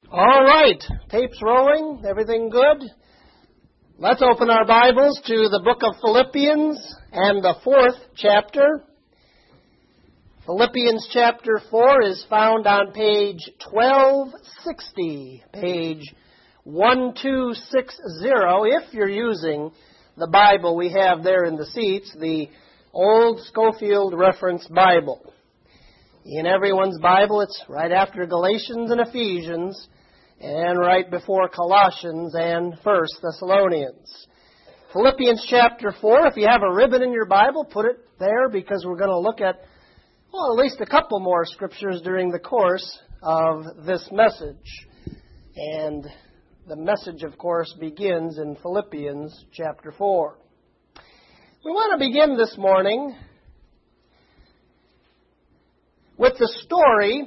All right, tape's rolling, everything good? Let's open our Bibles to the book of Philippians and the 4th chapter. Philippians chapter 4 is found on page 1260, page 1260, if you're using the Bible we have there in the seats, the Old Schofield Reference Bible. In everyone's Bible, it's right after Galatians and Ephesians, and right before Colossians and 1 Thessalonians. Philippians chapter 4, if you have a ribbon in your Bible, put it there because we're going to look at, at least a couple more scriptures during the course of this message. And the message, of course, begins in Philippians chapter 4. We want to begin this morning with the story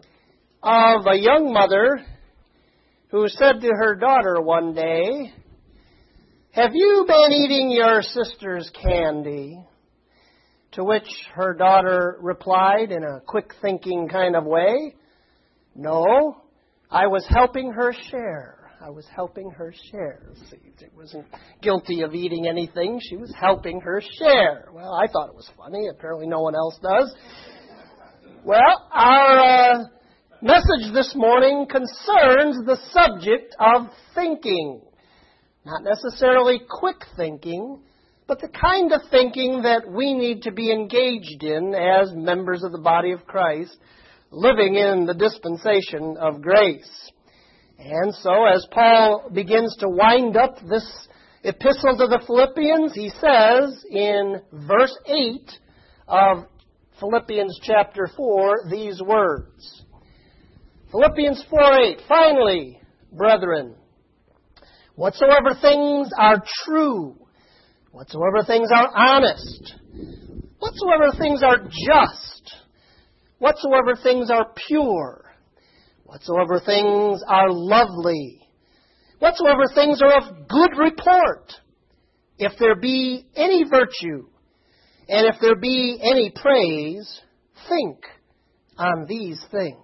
of a young mother who said to her daughter one day, "Have you been eating your sister's candy?" To which her daughter replied in a quick-thinking kind of way, "No, I was helping her share. I was helping her share." See, she wasn't guilty of eating anything. She was helping her share. Well, I thought it was funny. Apparently no one else does. Well, our message this morning concerns the subject of thinking. Not necessarily quick thinking, but the kind of thinking that we need to be engaged in as members of the body of Christ, living in the dispensation of grace. And so, as Paul begins to wind up this epistle to the Philippians, he says in verse 8 of Philippians chapter 4 these words. Philippians 4:8, "Finally, brethren, whatsoever things are true, whatsoever things are honest, whatsoever things are just, whatsoever things are pure, whatsoever things are lovely, whatsoever things are of good report, if there be any virtue, and if there be any praise, think on these things."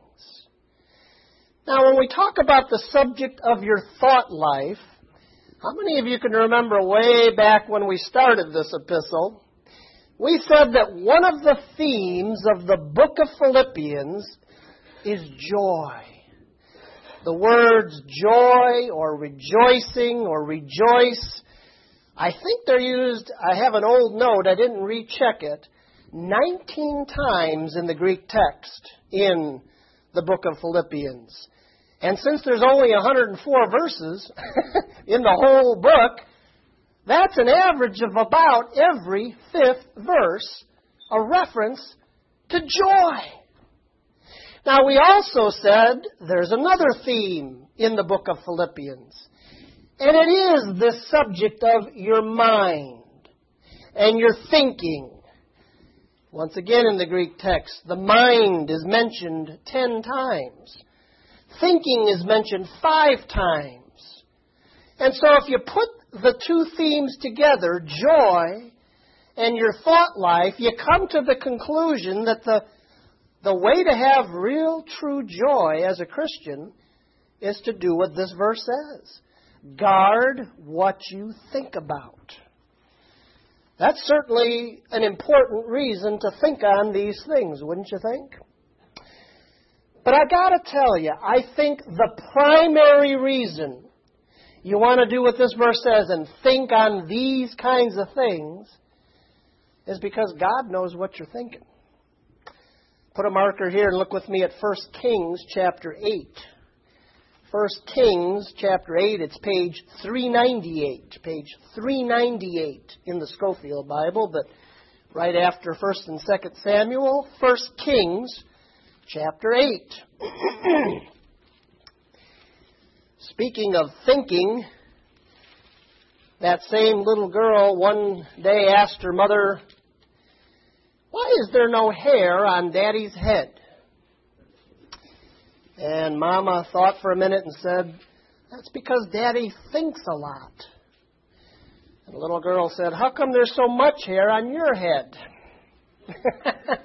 Now, when we talk about the subject of your thought life, how many of you can remember way back when we started this epistle, we said that one of the themes of the book of Philippians is joy. The words joy or rejoicing or rejoice, I think they're used, I have an old note, I didn't recheck it, 19 times in the Greek text in the book of Philippians. And since there's only 104 verses in the whole book, that's an average of about every 5th verse a reference to joy. Now, we also said there's another theme in the book of Philippians, and it is this subject of your mind and your thinking. Once again in the Greek text, the mind is mentioned 10 times. Thinking is mentioned 5 times. And so if you put the two themes together, joy and your thought life, you come to the conclusion that the way to have real, true joy as a Christian is to do what this verse says. Guard what you think about. That's certainly an important reason to think on these things, wouldn't you think? But I got to tell you, I think the primary reason you want to do what this verse says and think on these kinds of things is because God knows what you're thinking. Put a marker here and look with me at 1 Kings chapter 8. 1 Kings chapter 8, it's page 398. Page 398 in the Schofield Bible, but right after 1 and 2 Samuel, 1 Kings chapter 8. Speaking of thinking, that same little girl one day asked her mother, "Why is there no hair on Daddy's head?" And Mama thought for a minute and said, "That's because Daddy thinks a lot." And the little girl said, "How come there's so much hair on your head?"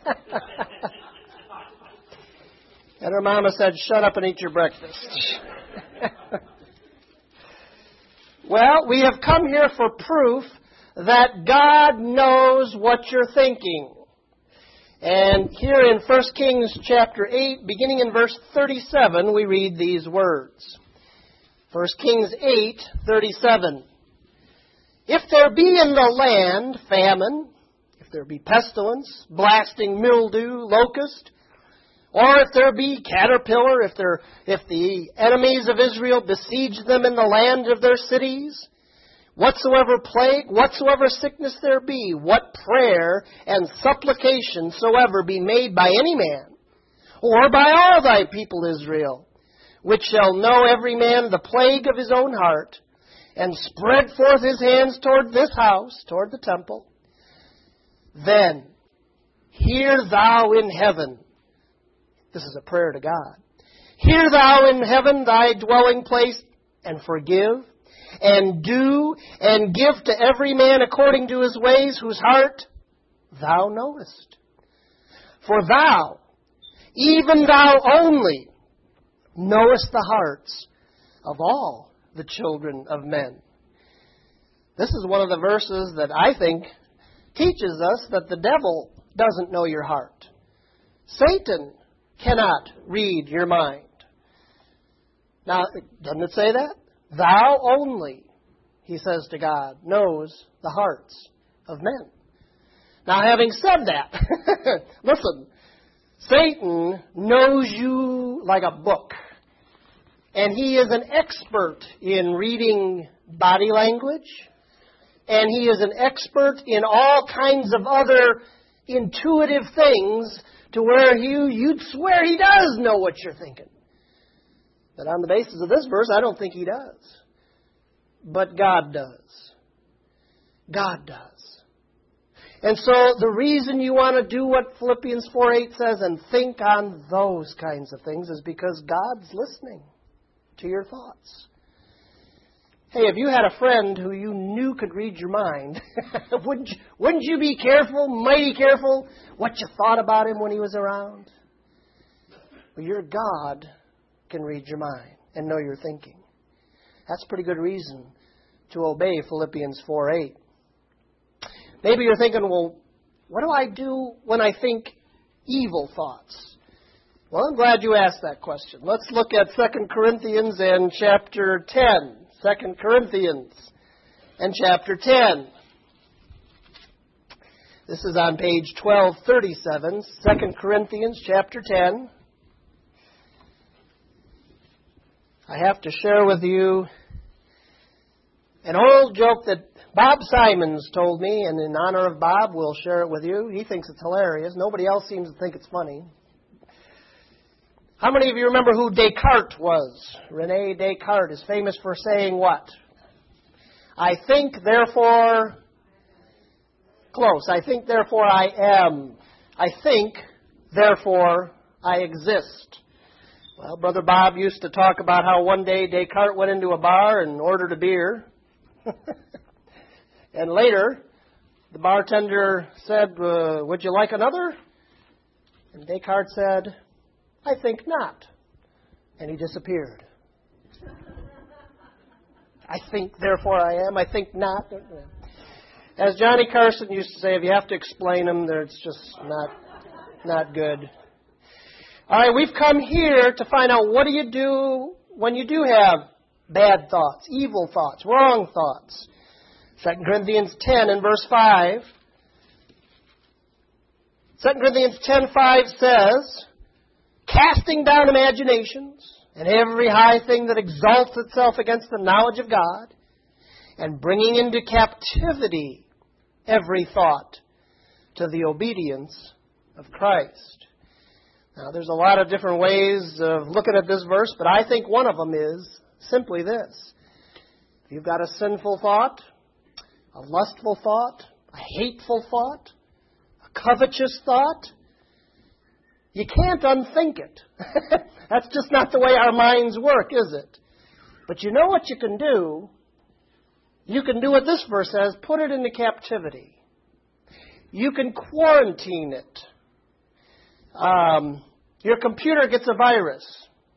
And her mama said, "Shut up and eat your breakfast." Well, we have come here for proof that God knows what you're thinking. And here in 1 Kings chapter 8, beginning in verse 37, we read these words. 1 Kings 8:37. If there be in the land famine, if there be pestilence, blasting mildew, locust, or if there be caterpillar, if the enemies of Israel besiege them in the land of their cities, whatsoever plague, whatsoever sickness there be, what prayer and supplication soever be made by any man, or by all thy people Israel, which shall know every man the plague of his own heart, and spread forth his hands toward this house, toward the temple, then hear thou in heaven. This is a prayer to God. Hear thou in heaven thy dwelling place, and forgive, and do, and give to every man according to his ways, whose heart thou knowest. For thou, even thou only, knowest the hearts of all the children of men. This is one of the verses that I think teaches us that the devil doesn't know your heart. Satan cannot read your mind. Now, doesn't it say that? Thou only, he says to God, knows the hearts of men. Now, having said that, listen, Satan knows you like a book. And he is an expert in reading body language. And he is an expert in all kinds of other intuitive things to where you'd swear he does know what you're thinking. But on the basis of this verse, I don't think he does. But God does. God does. And so the reason you want to do what Philippians 4:8 says and think on those kinds of things is because God's listening to your thoughts. Hey, if you had a friend who you knew could read your mind, wouldn't you be careful, mighty careful, what you thought about him when he was around? Well, your God can read your mind and know your thinking. That's a pretty good reason to obey Philippians 4:8. Maybe you're thinking, well, what do I do when I think evil thoughts? Well, I'm glad you asked that question. Let's look at 2 Corinthians and chapter 10. 2 Corinthians and chapter 10. This is on page 1237, 2 Corinthians chapter 10. I have to share with you an old joke that Bob Simons told me, and in honor of Bob, we'll share it with you. He thinks it's hilarious. Nobody else seems to think it's funny. How many of you remember who Descartes was? René Descartes is famous for saying what? I think, therefore... Close. I think, therefore I am. I think, therefore I exist. Well, Brother Bob used to talk about how one day Descartes went into a bar and ordered a beer. And later, the bartender said, would you like another? And Descartes said, I think not. And he disappeared. I think, therefore I am. I think not. As Johnny Carson used to say, if you have to explain them, it's just not good. All right, we've come here to find out what do you do when you do have bad thoughts, evil thoughts, wrong thoughts. 2 Corinthians 10 and verse 5. 2 Corinthians 10:5 says, casting down imaginations and every high thing that exalts itself against the knowledge of God, and bringing into captivity every thought to the obedience of Christ. Now, there's a lot of different ways of looking at this verse, but I think one of them is simply this. If you've got a sinful thought, a lustful thought, a hateful thought, a covetous thought, you can't unthink it. That's just not the way our minds work, is it? But you know what you can do? You can do what this verse says, put it into captivity. You can quarantine it. Your computer gets a virus.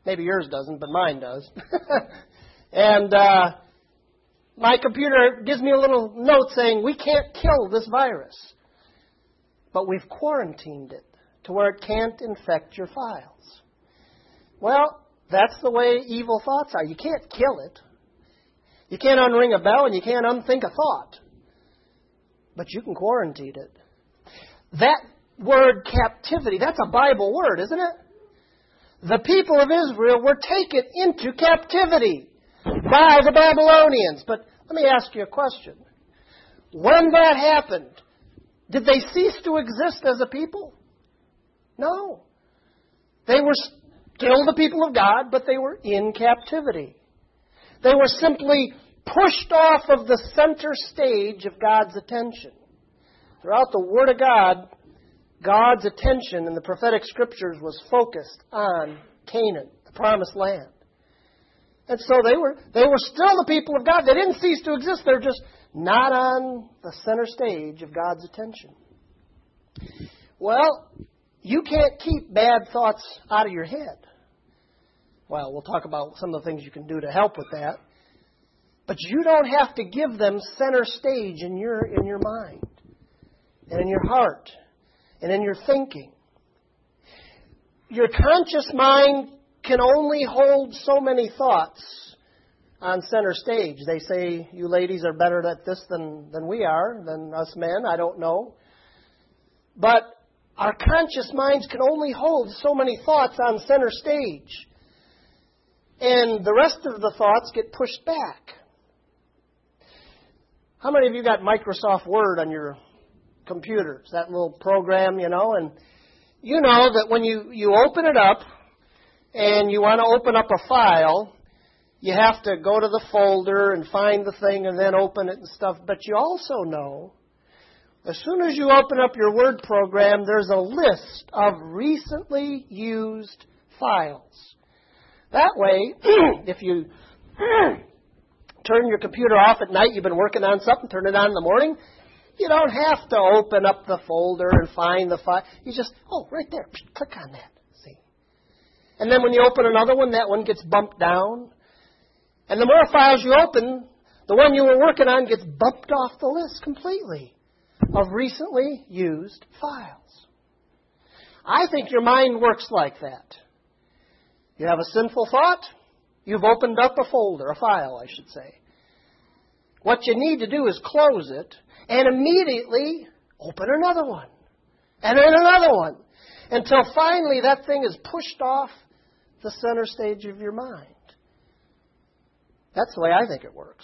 Maybe yours doesn't, but mine does. And my computer gives me a little note saying, we can't kill this virus, but we've quarantined it to where it can't infect your files. Well, that's the way evil thoughts are. You can't kill it. You can't unring a bell and you can't unthink a thought. But you can quarantine it. That word captivity, that's a Bible word, isn't it? The people of Israel were taken into captivity by the Babylonians. But let me ask you a question. When that happened, did they cease to exist as a people? No. They were still the people of God, but they were in captivity. They were simply pushed off of the center stage of God's attention. Throughout the Word of God, God's attention in the prophetic scriptures was focused on Canaan, the promised land. And so they were still the people of God. They didn't cease to exist. They're just not on the center stage of God's attention. Well, you can't keep bad thoughts out of your head. Well, we'll talk about some of the things you can do to help with that. But you don't have to give them center stage in your mind and in your heart and in your thinking. Your conscious mind can only hold so many thoughts on center stage. They say you ladies are better at this than we are, than us men. I don't know. But our conscious minds can only hold so many thoughts on center stage. And the rest of the thoughts get pushed back. How many of you got Microsoft Word on your computers? That little program, and you know that when you open it up and you want to open up a file, you have to go to the folder and find the thing and then open it and stuff. But you also know, as soon as you open up your Word program, there's a list of recently used files. That way, if you turn your computer off at night, you've been working on something, turn it on in the morning, you don't have to open up the folder and find the file. You just, right there, click on that, see. And then when you open another one, that one gets bumped down. And the more files you open, the one you were working on gets bumped off the list completely of recently used files. I think your mind works like that. You have a sinful thought, you've opened up a folder, a file, I should say. What you need to do is close it and immediately open another one. And then another one. Until finally that thing is pushed off the center stage of your mind. That's the way I think it works.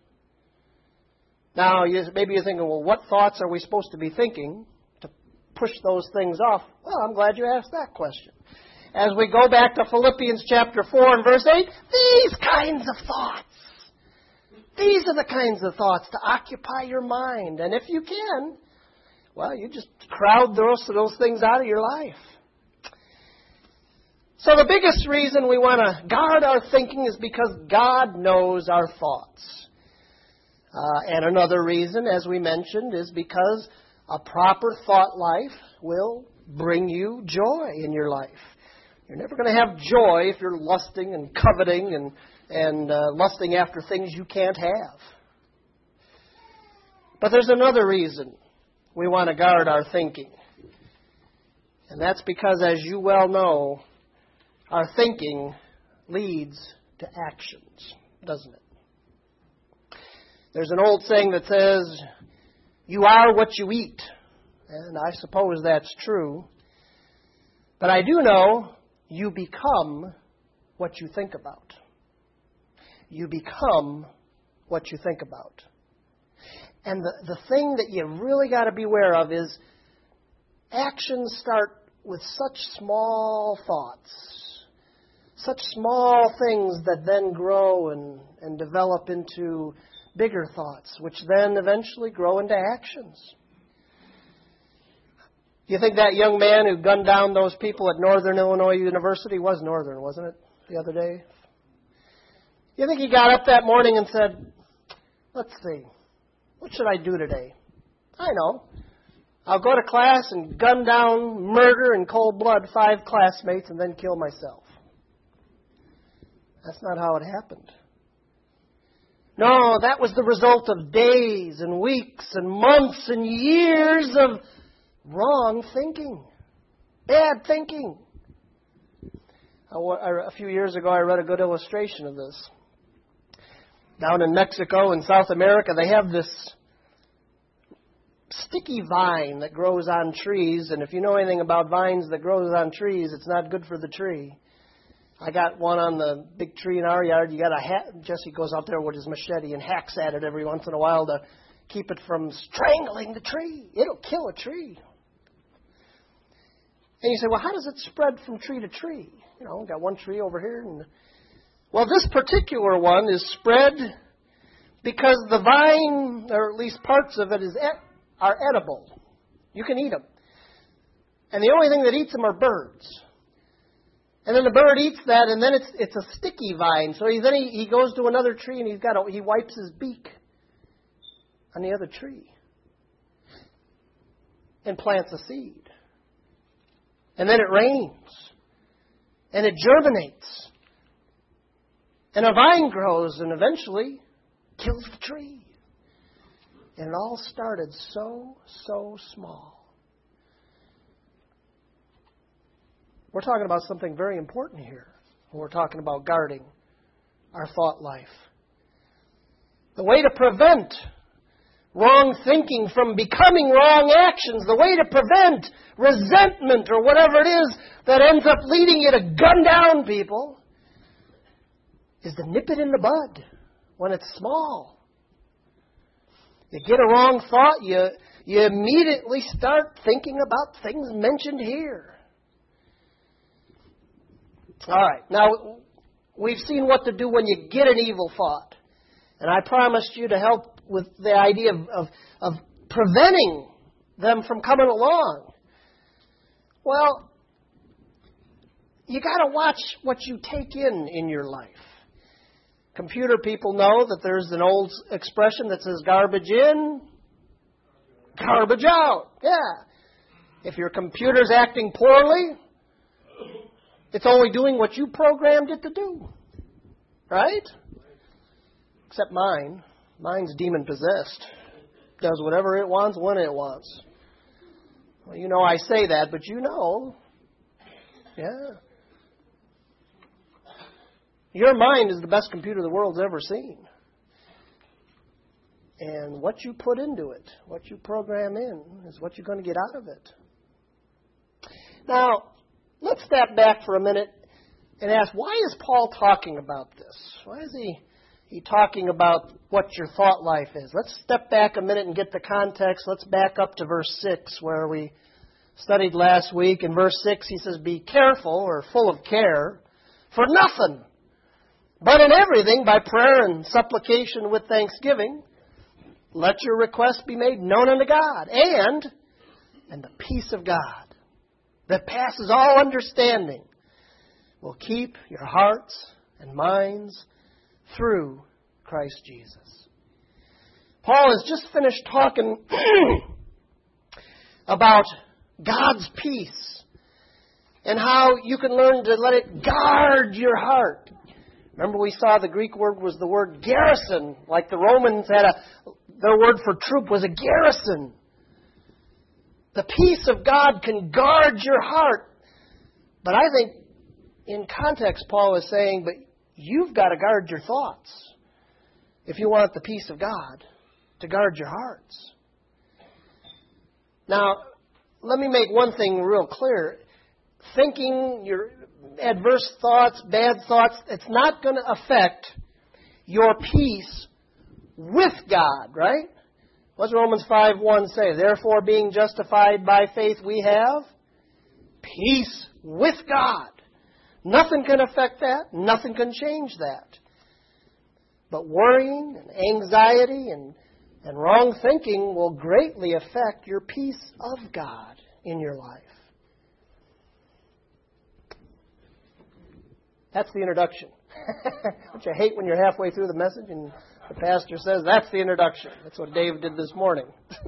Now, maybe you're thinking, well, what thoughts are we supposed to be thinking to push those things off? Well, I'm glad you asked that question. As we go back to Philippians chapter 4 and verse 8, these kinds of thoughts. These are the kinds of thoughts to occupy your mind. And if you can, well, you just crowd those things out of your life. So the biggest reason we want to guard our thinking is because God knows our thoughts. And another reason, as we mentioned, is because a proper thought life will bring you joy in your life. You're never going to have joy if you're lusting and coveting and lusting after things you can't have. But there's another reason we want to guard our thinking. And that's because, as you well know, our thinking leads to actions, doesn't it? There's an old saying that says, you are what you eat. And I suppose that's true. But I do know you become what you think about. You become what you think about. And the thing that you really got to beware of is actions start with such small thoughts, such small things that then grow and develop into bigger thoughts, which then eventually grow into actions. You think that young man who gunned down those people at Northern Illinois University was Northern, wasn't it, the other day? You think he got up that morning and said, let's see, what should I do today? I know. I'll go to class and gun down, murder in cold blood 5 classmates and then kill myself. That's not how it happened. No, that was the result of days and weeks and months and years of wrong thinking, bad thinking. A few years ago, I read a good illustration of this. Down in Mexico and South America, they have this sticky vine that grows on trees. And if you know anything about vines that grows on trees, it's not good for the tree. I got one on the big tree in our yard. You got Jesse goes out there with his machete and hacks at it every once in a while to keep it from strangling the tree. It'll kill a tree. And you say, well, how does it spread from tree to tree? You know, got one tree over here. Well, this particular one is spread because the vine, or at least parts of it, are edible. You can eat them. And the only thing that eats them are birds. And then the bird eats that, and then it's a sticky vine. So then he goes to another tree, and he wipes his beak on the other tree and plants a seed. And then it rains, and it germinates, and a vine grows, and eventually kills the tree. And it all started so small. We're talking about something very important here. We're talking about guarding our thought life. The way to prevent wrong thinking from becoming wrong actions, the way to prevent resentment or whatever it is that ends up leading you to gun down people, is to nip it in the bud when it's small. You get a wrong thought, you immediately start thinking about things mentioned here. All right, now we've seen what to do when you get an evil thought. And I promised you to help with the idea of preventing them from coming along. Well, you got to watch what you take in your life. Computer people know that there's an old expression that says garbage in, garbage out. Yeah. If your computer's acting poorly, it's only doing what you programmed it to do. Right? Except mine. Mine's demon-possessed. Does whatever it wants when it wants. Well, you know I say that, but you know. Yeah. Your mind is the best computer the world's ever seen. And what you put into it, what you program in, is what you're going to get out of it. Now, let's step back for a minute and ask, why is Paul talking about this? Why is he talking about what your thought life is? Let's step back a minute and get the context. Let's back up to verse 6 where we studied last week. In verse 6 he says, be careful or full of care for nothing, but in everything by prayer and supplication with thanksgiving, let your requests be made known unto God. And the peace of God that passes all understanding will keep your hearts and minds through Christ Jesus. Paul has just finished talking about God's peace and how you can learn to let it guard your heart. Remember we saw the Greek word was the word garrison, like the Romans had their word for troop was a garrison. The peace of God can guard your heart. But I think in context Paul is saying, but you've got to guard your thoughts if you want the peace of God to guard your hearts. Now, let me make one thing real clear. Thinking your adverse thoughts, bad thoughts, it's not going to affect your peace with God, right? What's Romans 5:1 say? Therefore, being justified by faith, we have peace with God. Nothing can affect that. Nothing can change that. But worrying and anxiety and wrong thinking will greatly affect your peace of God in your life. That's the introduction. Don't you hate when you're halfway through the message and the pastor says, that's the introduction. That's what Dave did this morning.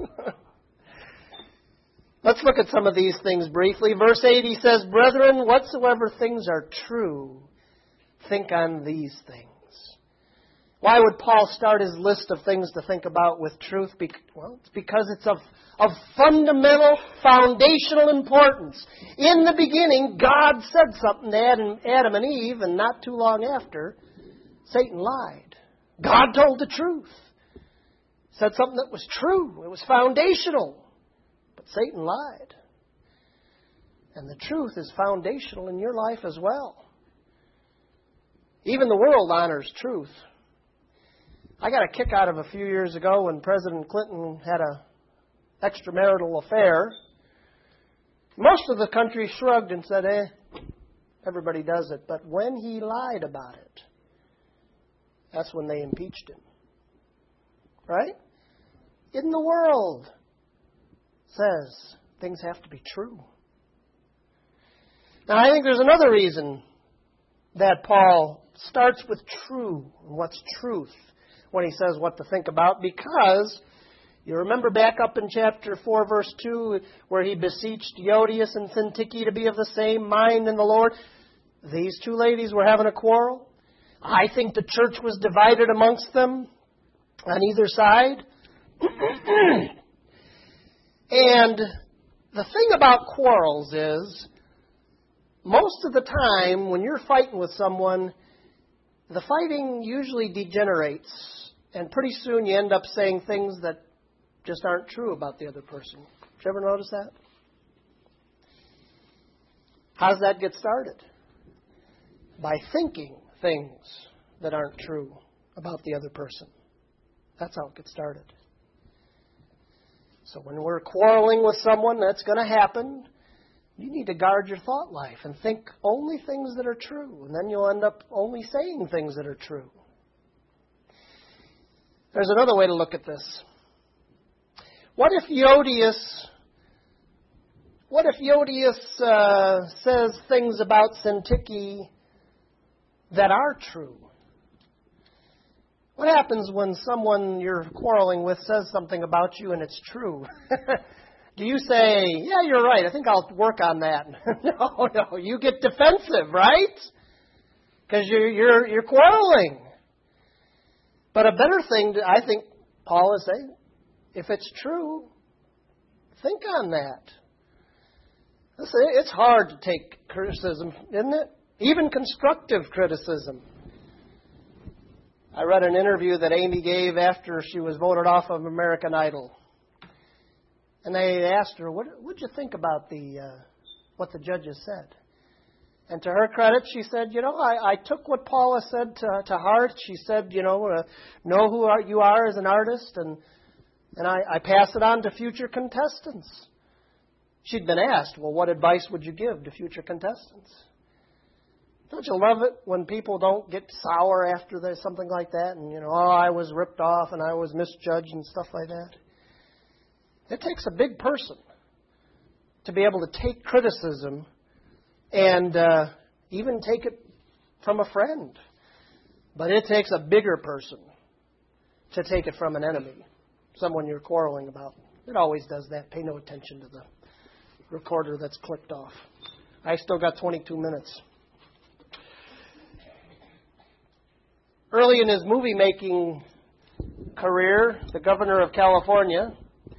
Let's look at some of these things briefly. Verse 8, he says, brethren, whatsoever things are true, Think on these things. Why would Paul start his list of things to think about with truth? Well, it's because it's of fundamental, foundational importance. In the beginning, God said something to Adam and Eve, and not too long after, Satan lied. God told the truth. Said something that was true. It was foundational. But Satan lied. And the truth is foundational in your life as well. Even the world honors truth. I got a kick out of a few years ago when President Clinton had an extramarital affair. Most of the country shrugged and said, everybody does it. But when he lied about it, that's when they impeached him. Right? In the world says things have to be true. Now, I think there's another reason that Paul starts with true and what's truth when he says what to think about, because you remember back up in chapter 4, verse 2, where he beseeched Euodias and Syntyche to be of the same mind in the Lord. These two ladies were having a quarrel. I think the church was divided amongst them on either side. And the thing about quarrels is, most of the time when you're fighting with someone, the fighting usually degenerates. And pretty soon you end up saying things that just aren't true about the other person. Did you ever notice that? How does that get started? By thinking things that aren't true about the other person. That's how it gets started. So when we're quarreling with someone, that's going to happen. You need to guard your thought life and think only things that are true. And then you'll end up only saying things that are true. There's another way to look at this. What if Euodias says things about Syntyche that are true? What happens when someone you're quarreling with says something about you and it's true? Do you say, yeah, you're right, I think I'll work on that? No, you get defensive, right? Because you're quarreling. But a better thing, I think Paul is saying, if it's true, think on that. Listen, it's hard to take criticism, isn't it? Even constructive criticism. I read an interview that Amy gave after she was voted off of American Idol. And they asked her, what did you think about what the judges said? And to her credit, she said, I took what Paula said to heart. She said, know who you are as an artist, and I pass it on to future contestants. She'd been asked, well, what advice would you give to future contestants? Don't you love it when people don't get sour after there's something like that? And, I was ripped off and I was misjudged and stuff like that. It takes a big person to be able to take criticism and even take it from a friend. But it takes a bigger person to take it from an enemy, someone you're quarreling about. It always does that. Pay no attention to the recorder that's clicked off. I still got 22 minutes. Early in his movie-making career, the governor of California,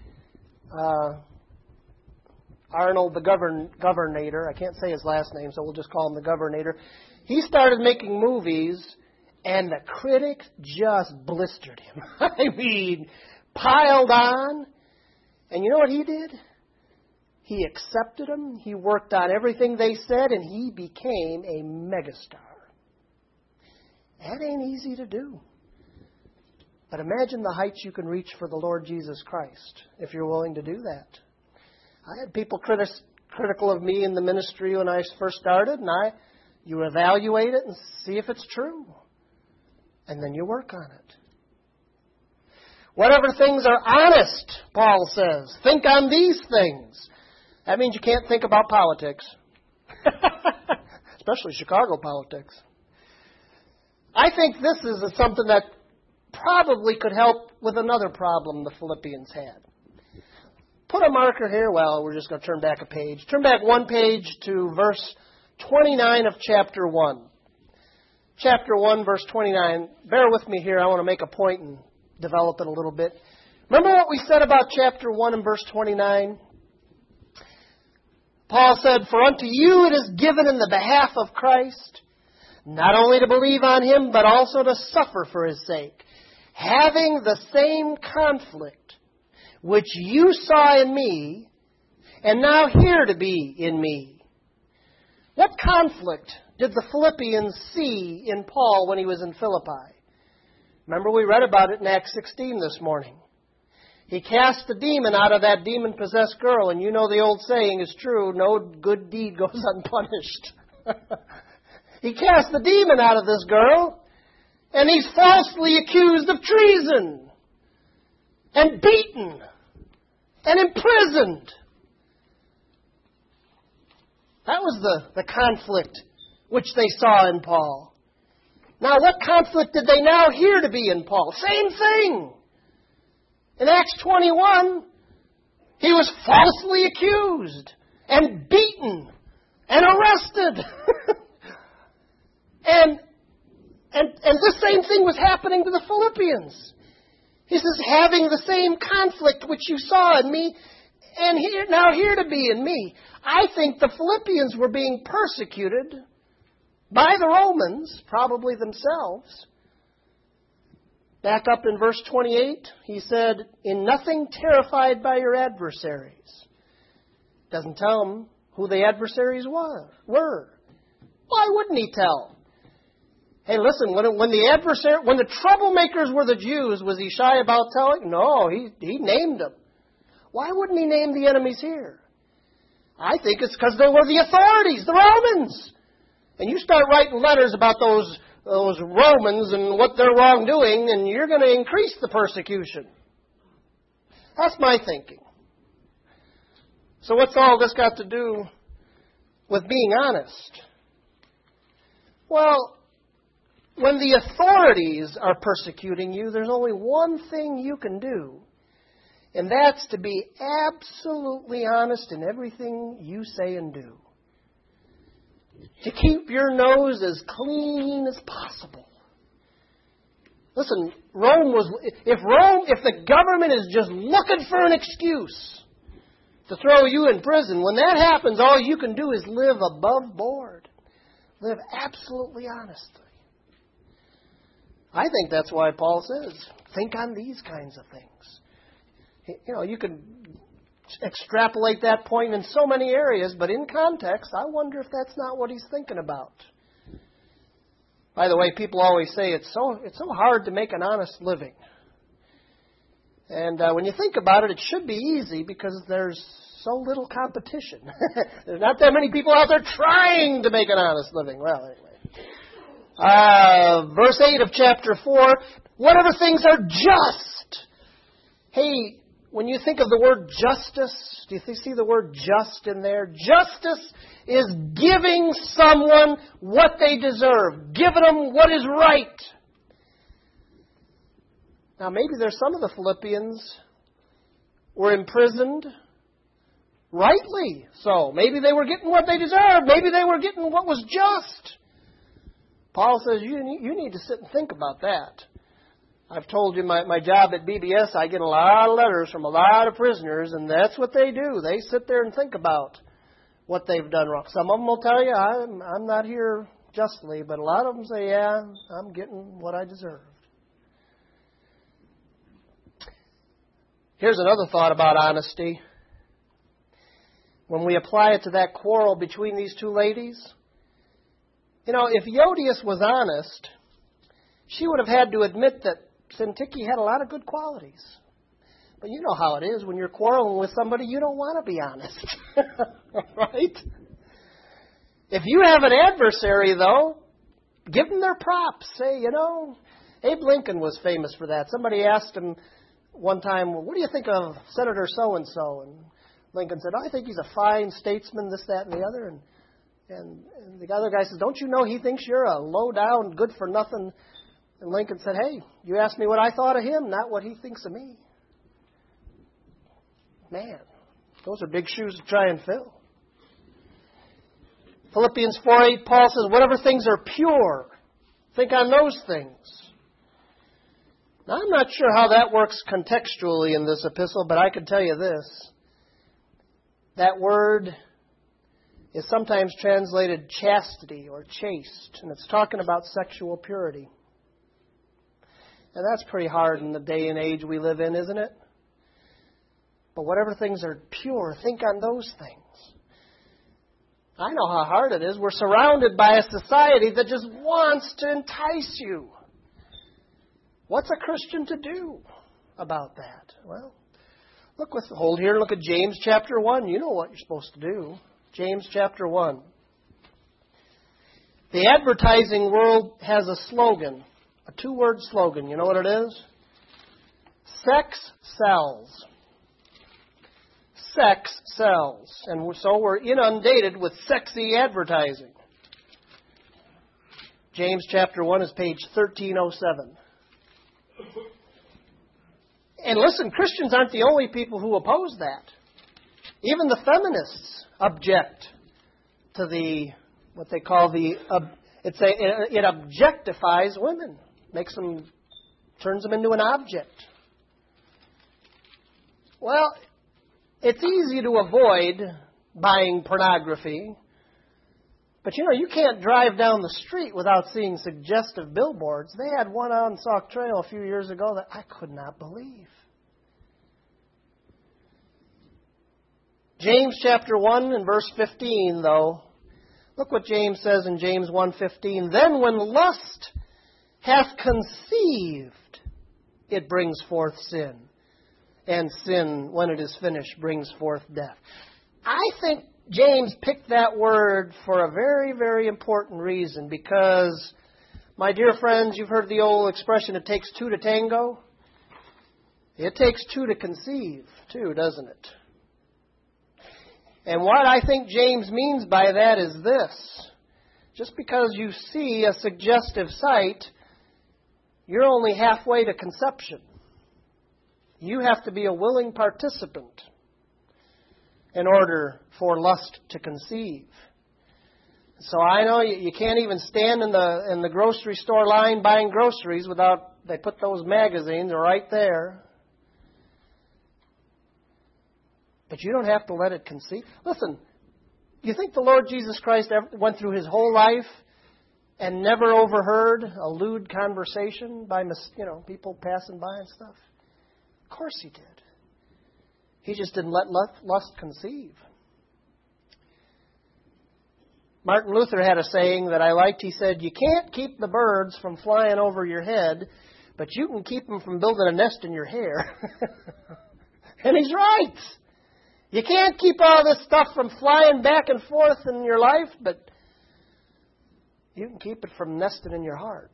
Arnold the Governator, I can't say his last name, so we'll just call him the Governator. He started making movies, and the critics just blistered him. I mean, piled on. And you know what he did? He accepted them. He worked on everything they said, and he became a megastar. That ain't easy to do. But imagine the heights you can reach for the Lord Jesus Christ if you're willing to do that. I had people critical of me in the ministry when I first started, and you evaluate it and see if it's true. And then you work on it. Whatever things are honest, Paul says, think on these things. That means you can't think about politics, especially Chicago politics. I think this is something that probably could help with another problem the Philippians had. Put a marker here. Well, we're just going to turn back a page. Turn back one page to verse 29 of chapter 1. chapter 1, verse 29. Bear with me here. I want to make a point and develop it a little bit. Remember what we said about chapter 1 and verse 29? Paul said, "For unto you it is given in the behalf of Christ, not only to believe on Him, but also to suffer for His sake, having the same conflict which you saw in me, and now hear to be in me." What conflict did the Philippians see in Paul when he was in Philippi? Remember, we read about it in Acts 16 this morning. He cast the demon out of that demon-possessed girl, and you know the old saying is true, no good deed goes unpunished. He cast the demon out of this girl, and he's falsely accused of treason, and beaten, and imprisoned. That was the conflict which they saw in Paul. Now, what conflict did they now hear to be in Paul? Same thing. In Acts 21, he was falsely accused and beaten and arrested. and this same thing was happening to the Philippians. He says, having the same conflict which you saw in me, and now here to be in me. I think the Philippians were being persecuted by the Romans, probably themselves. Back up in verse 28, he said, "In nothing terrified by your adversaries." Doesn't tell them who the adversaries were. Why wouldn't he tell? Hey, listen, when the troublemakers were the Jews, was he shy about telling? No, he named them. Why wouldn't he name the enemies here? I think it's because they were the authorities, the Romans. And you start writing letters about those Romans and what they're wrongdoing, and you're going to increase the persecution. That's my thinking. So what's all this got to do with being honest? Well, when the authorities are persecuting you, there's only one thing you can do, and that's to be absolutely honest in everything you say and do. To keep your nose as clean as possible. Listen, if the government is just looking for an excuse to throw you in prison, when that happens, all you can do is live above board. Live absolutely honestly. I think that's why Paul says, think on these kinds of things. You know, you can extrapolate that point in so many areas, but in context, I wonder if that's not what he's thinking about. By the way, people always say it's so hard to make an honest living. And when you think about it, it should be easy because there's so little competition. There's not that many people out there trying to make an honest living. Well, anyway. Verse 8 of chapter 4, whatever things are just. Hey, when you think of the word justice, do you see the word just in there? Justice is giving someone what they deserve, giving them what is right. Now, maybe there's some of the Philippians were imprisoned rightly. So maybe they were getting what they deserved. Maybe they were getting what was just. Paul says you need to sit and think about that. I've told you my job at BBS, I get a lot of letters from a lot of prisoners, and that's what they do. They sit there and think about what they've done wrong. Some of them will tell you, I'm not here justly, but a lot of them say, yeah, I'm getting what I deserved. Here's another thought about honesty. When we apply it to that quarrel between these two ladies, you know, if Euodias was honest, she would have had to admit that Syntyche had a lot of good qualities. But you know how it is. When you're quarreling with somebody, you don't want to be honest. Right? If you have an adversary, though, give them their props. Say, you know, Abe Lincoln was famous for that. Somebody asked him one time, well, what do you think of Senator so-and-so? And Lincoln said, I think he's a fine statesman, this, that, and the other. And the other guy says, don't you know he thinks you're a low-down, good-for-nothing? And Lincoln said, hey, you asked me what I thought of him, not what he thinks of me. Man, those are big shoes to try and fill. Philippians 4:8, Paul says, whatever things are pure, Think on those things. Now, I'm not sure how that works contextually in this epistle, but I can tell you this. That word is sometimes translated chastity or chaste, and it's talking about sexual purity. And that's pretty hard in the day and age we live in, isn't it? But whatever things are pure, think on those things. I know how hard it is. We're surrounded by a society that just wants to entice you. What's a Christian to do about that? Well, hold here and look at James chapter 1. You know what you're supposed to do. James chapter 1. The advertising world has a slogan, a 2-word slogan. You know what it is? Sex sells. Sex sells. And so we're inundated with sexy advertising. James chapter 1 is page 1307. And listen, Christians aren't the only people who oppose that. Even the feminists object to what they call it objectifies women, turns them into an object. Well, it's easy to avoid buying pornography, but you can't drive down the street without seeing suggestive billboards. They had one on Sauk Trail a few years ago that I could not believe. James chapter 1 and verse 15, though. Look what James says in James 1:15. Then when lust hath conceived, it brings forth sin. And sin, when it is finished, brings forth death. I think James picked that word for a very, very important reason. Because, my dear friends, you've heard the old expression, it takes two to tango. It takes two to conceive, too, doesn't it? And what I think James means by that is this. Just because you see a suggestive sight, you're only halfway to conception. You have to be a willing participant in order for lust to conceive. So I know you can't even stand in the grocery store line buying groceries without, they put those magazines right there. But you don't have to let it conceive. Listen, you think the Lord Jesus Christ went through His whole life and never overheard a lewd conversation by people passing by and stuff? Of course He did. He just didn't let lust conceive. Martin Luther had a saying that I liked. He said, you can't keep the birds from flying over your head, but you can keep them from building a nest in your hair. And he's right. You can't keep all this stuff from flying back and forth in your life, but you can keep it from nesting in your heart.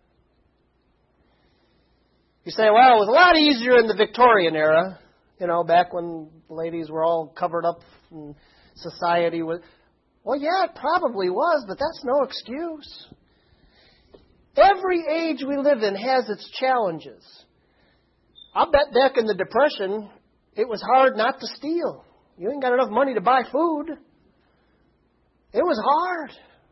You say, well, it was a lot easier in the Victorian era, back when ladies were all covered up and society was. Well, yeah, it probably was, but that's no excuse. Every age we live in has its challenges. I'll bet back in the Depression, it was hard not to steal. You ain't got enough money to buy food. It was hard.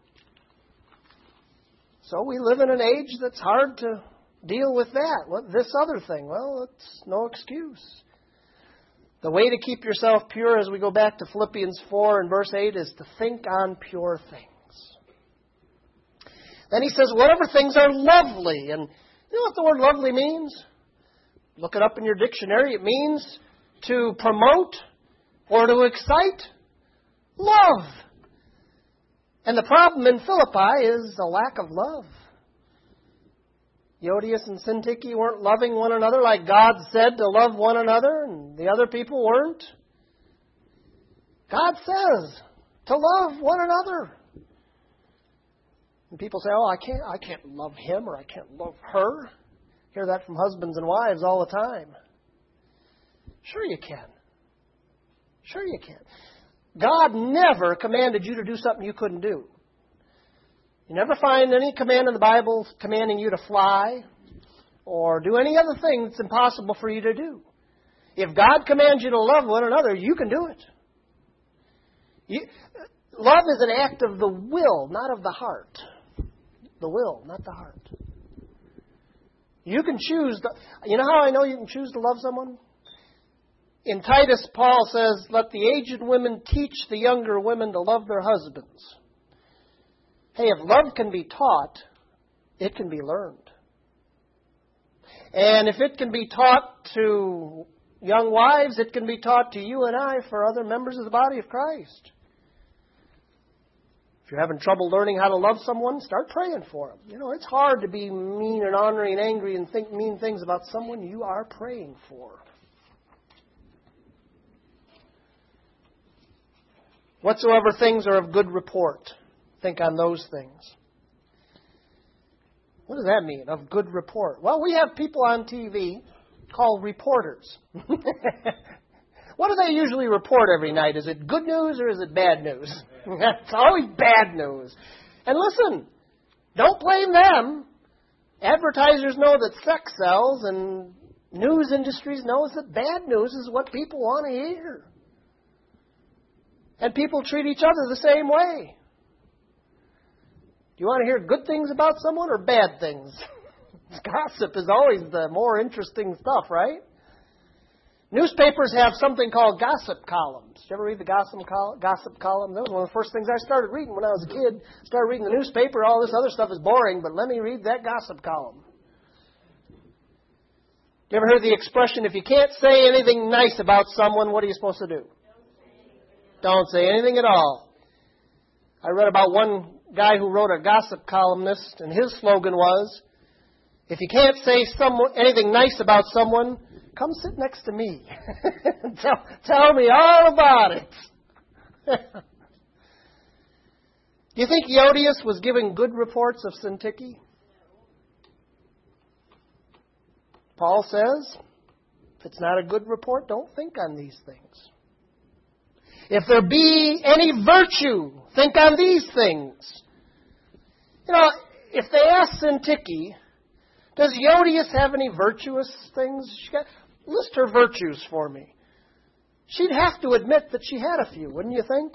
So we live in an age that's hard to deal with that. This other thing, well, it's no excuse. The way to keep yourself pure, as we go back to Philippians 4 and verse 8, is to think on pure things. Then he says, whatever things are lovely. And you know what the word lovely means? Look it up in your dictionary. It means to promote or to excite love. And the problem in Philippi is a lack of love. Euodias and Syntyche weren't loving one another like God said to love one another, and the other people weren't. God says to love one another. And people say, oh, I can't love him or I can't love her. Hear that from husbands and wives all the time. Sure you can. Sure you can. God never commanded you to do something you couldn't do. You never find any command in the Bible commanding you to fly or do any other thing that's impossible for you to do. If God commands you to love one another, you can do it. Love is an act of the will, not of the heart. the will, not the heart. You can choose. You know how I know you can choose to love someone? In Titus, Paul says, let the aged women teach the younger women to love their husbands. Hey, if love can be taught, it can be learned. And if it can be taught to young wives, it can be taught to you and I for other members of the body of Christ. If you're having trouble learning how to love someone, start praying for them. You know, it's hard to be mean and ornery and angry and think mean things about someone you are praying for. Whatsoever things are of good report, think on those things. What does that mean, of good report? Well, we have people on TV called reporters. What do they usually report every night? Is it good news or is it bad news? It's always bad news. And listen, don't blame them. Advertisers know that sex sells, and news industries knows that bad news is what people want to hear. And people treat each other the same way. Do you want to hear good things about someone or bad things? Gossip is always the more interesting stuff, right? Newspapers have something called gossip columns. Did you ever read the gossip column? That was one of the first things I started reading when I was a kid. Started reading the newspaper. All this other stuff is boring, but let me read that gossip column. You ever heard the expression, if you can't say anything nice about someone, what are you supposed to do? Don't say anything at all. I read about one guy who wrote a gossip columnist, and his slogan was, if you can't say anything nice about someone, come sit next to me. tell me all about it. Do you think Euodias was giving good reports of Syntyche? Paul says, if it's not a good report, don't think on these things. If there be any virtue, think on these things. You know, if they ask Syntyche, does Euodias have any virtuous things? List her virtues for me. She'd have to admit that she had a few, wouldn't you think?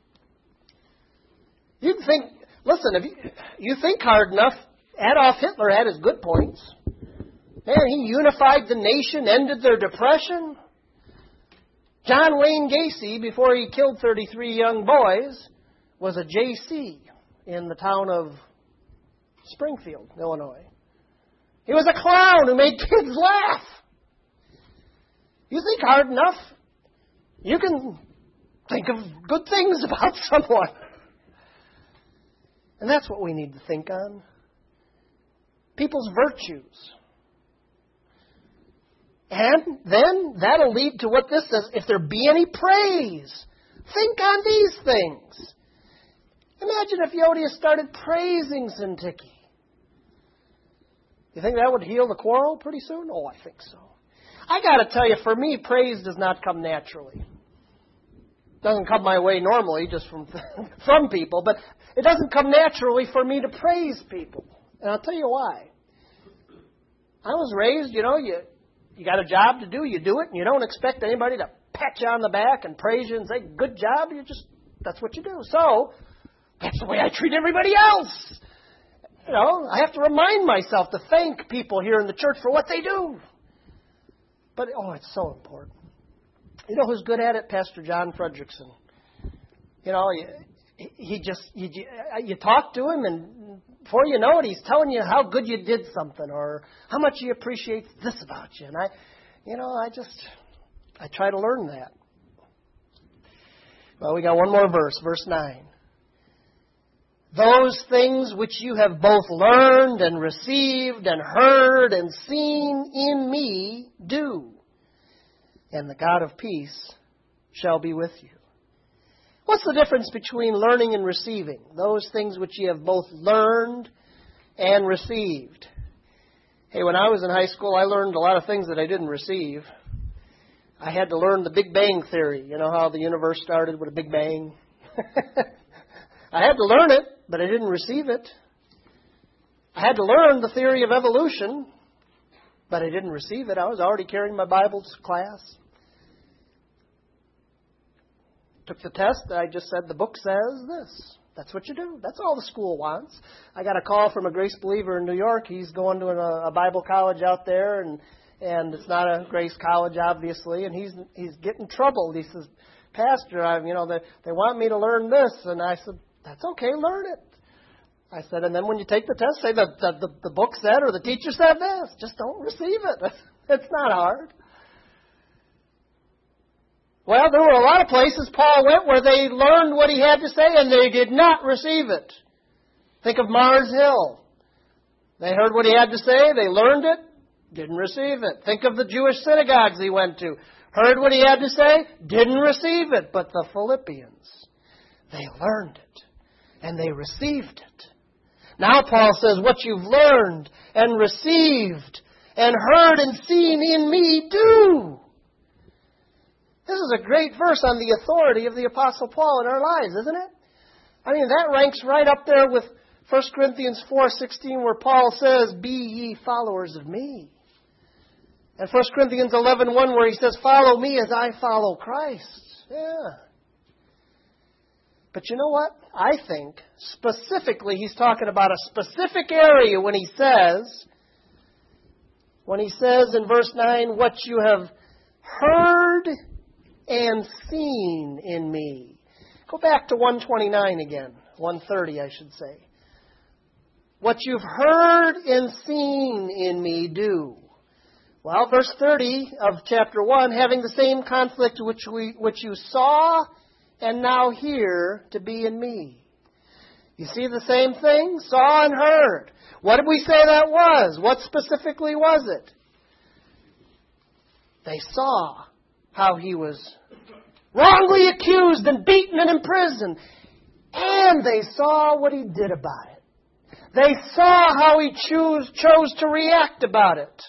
You'd think, listen, if you think hard enough, Adolf Hitler had his good points. Man, he unified the nation, ended their depression. John Wayne Gacy, before he killed 33 young boys, was a JC in the town of Springfield, Illinois. He was a clown who made kids laugh. You think hard enough, you can think of good things about someone. And that's what we need to think on. People's virtues. And then that'll lead to what this says. If there be any praise, think on these things. Imagine if Euodias started praising Syntyche. You think that would heal the quarrel pretty soon? Oh, I think so. I got to tell you, for me, praise does not come naturally. It doesn't come my way normally, just from people, but it doesn't come naturally for me to praise people. And I'll tell you why. I was raised, you got a job to do, you do it, and you don't expect anybody to pat you on the back and praise you and say, good job. That's what you do. So, that's the way I treat everybody else. I have to remind myself to thank people here in the church for what they do. But, it's so important. You know who's good at it? Pastor John Fredrickson. You talk to him, and before you know it, he's telling you how good you did something or how much he appreciates this about you. And I try to learn that. Well, we got one more verse, verse 9. Those things which you have both learned and received and heard and seen in me, do, and the God of peace shall be with you. What's the difference between learning and receiving? Those things which you have both learned and received. Hey, when I was in high school, I learned a lot of things that I didn't receive. I had to learn the Big Bang Theory. You know how the universe started with a Big Bang? I had to learn it, but I didn't receive it. I had to learn the theory of evolution, but I didn't receive it. I was already carrying my Bible to class. Took the test. I just said, the book says this. That's what you do. That's all the school wants. I got a call from a Grace believer in New York. He's going to a Bible college out there, and it's not a Grace college, obviously. And he's getting troubled. He says, Pastor, they want me to learn this, and I said, that's okay, learn it. I said, and then when you take the test, say the book said or the teacher said this. Just don't receive it. It's not hard. Well, there were a lot of places Paul went where they learned what he had to say and they did not receive it. Think of Mars Hill. They heard what he had to say, they learned it, didn't receive it. Think of the Jewish synagogues he went to. Heard what he had to say, didn't receive it. But the Philippians, they learned it and they received it. Now Paul says, what you've learned and received and heard and seen in me, do. This is a great verse on the authority of the Apostle Paul in our lives, isn't it? I mean, that ranks right up there with 1 Corinthians 4:16, where Paul says, be ye followers of me. And 1 Corinthians 11:1, where he says, follow me as I follow Christ. Yeah. But you know what? I think specifically he's talking about a specific area when he says in verse 9, what you have heard and seen in me. Go back to 129 again. 130, I should say. What you've heard and seen in me, do. Well, verse 30 of chapter 1, having the same conflict which you saw and now hear to be in me. You see the same thing? Saw and heard. What did we say that was? What specifically was it? They saw how he was wrongly accused and beaten and imprisoned. And they saw what he did about it. They saw how he chose to react about it.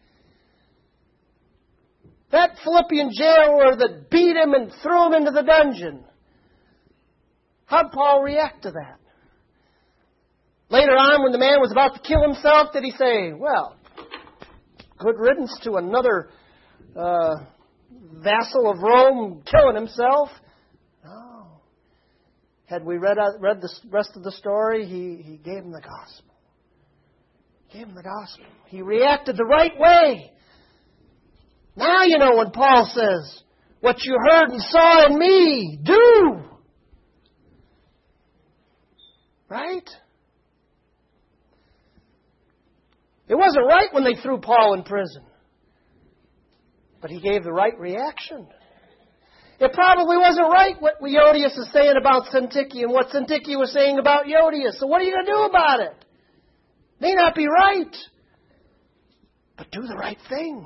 That Philippian jailer that beat him and threw him into the dungeon. How'd Paul react to that? Later on, when the man was about to kill himself, did he say, well, good riddance to another vassal of Rome killing himself? No. Had we read the rest of the story, he gave him the gospel. Gave him the gospel. He reacted the right way. Now you know when Paul says, what you heard and saw in me, do. Right? It wasn't right when they threw Paul in prison. But he gave the right reaction. It probably wasn't right what Euodias is saying about Syntyche and what Syntyche was saying about Euodias. So what are you going to do about it? May not be right. But do the right thing.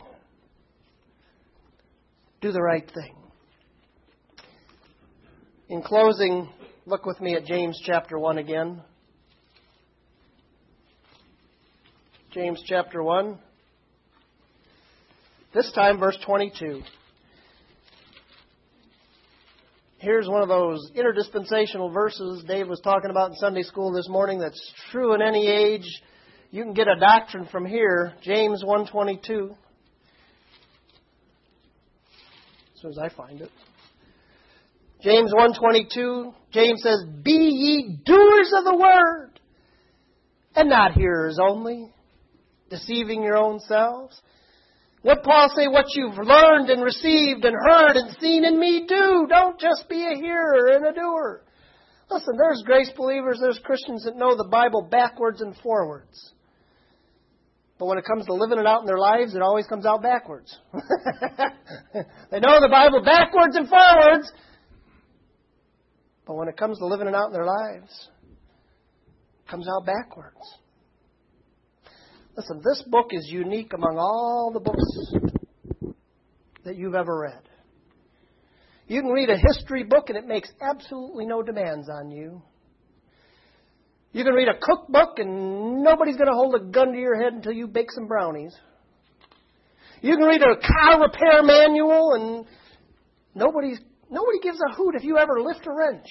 Do the right thing. In closing, look with me at James chapter 1 again. James chapter 1. This time, verse 22. Here's one of those interdispensational verses Dave was talking about in Sunday school this morning that's true in any age. You can get a doctrine from here. James 1:22. As soon as I find it. James 1:22, James says, be ye doers of the word, and not hearers only, deceiving your own selves. What Paul say, what you've learned and received and heard and seen in me, do. Don't just be a hearer and a doer. Listen, there's grace believers, there's Christians that know the Bible backwards and forwards. But when it comes to living it out in their lives, it always comes out backwards. They know the Bible backwards and forwards. But when it comes to living it out in their lives, it comes out backwards. Listen, this book is unique among all the books that you've ever read. You can read a history book and it makes absolutely no demands on you. You can read a cookbook and nobody's going to hold a gun to your head until you bake some brownies. You can read a car repair manual and nobody gives a hoot if you ever lift a wrench.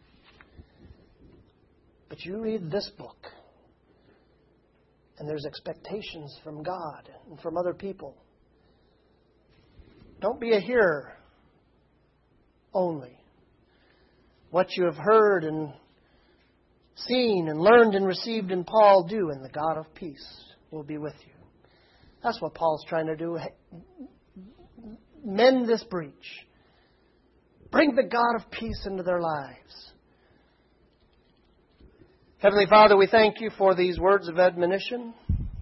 But you read this book and there's expectations from God and from other people. Don't be a hearer only. What you have heard and seen and learned and received in Paul do, and the God of peace will be with you. That's what Paul's trying to do. Mend this breach. Bring the God of peace into their lives. Heavenly Father, we thank you for these words of admonition.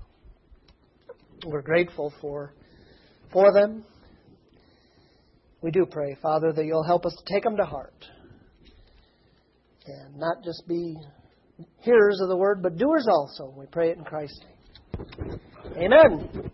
We're grateful for them. We do pray, Father, that you'll help us to take them to heart. And not just be hearers of the word, but doers also. We pray it in Christ's name. Amen.